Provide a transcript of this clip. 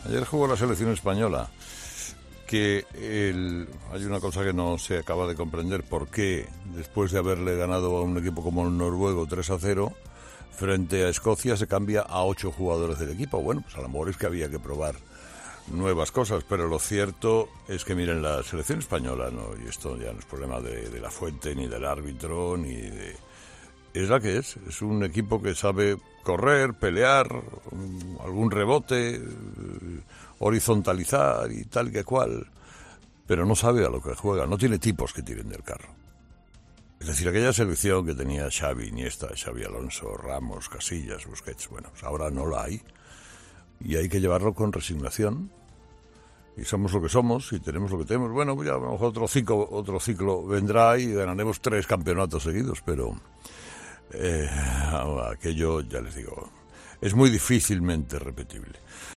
Ayer jugó la selección española, que hay una cosa que no se acaba de comprender: por qué, después de haberle ganado a un equipo como el noruego 3-0, frente a Escocia se cambia a 8 jugadores del equipo. Bueno, pues a lo mejor es que había que probar nuevas cosas, pero lo cierto es que, miren, la selección española, ¿no? Y esto ya no es problema de la fuente, ni del árbitro, ni de... Es la que es un equipo que sabe correr, pelear, algún rebote, horizontalizar y tal que cual, pero no sabe a lo que juega, no tiene tipos que tiren del carro. Es decir, aquella selección que tenía Xavi, Iniesta, Xavi Alonso, Ramos, Casillas, Busquets, bueno, pues ahora no la hay, y hay que llevarlo con resignación, y somos lo que somos, y tenemos lo que tenemos. Bueno, pues ya a lo mejor otro ciclo vendrá y ganaremos 3 campeonatos seguidos, pero... aquello, ya les digo, es muy difícilmente repetible.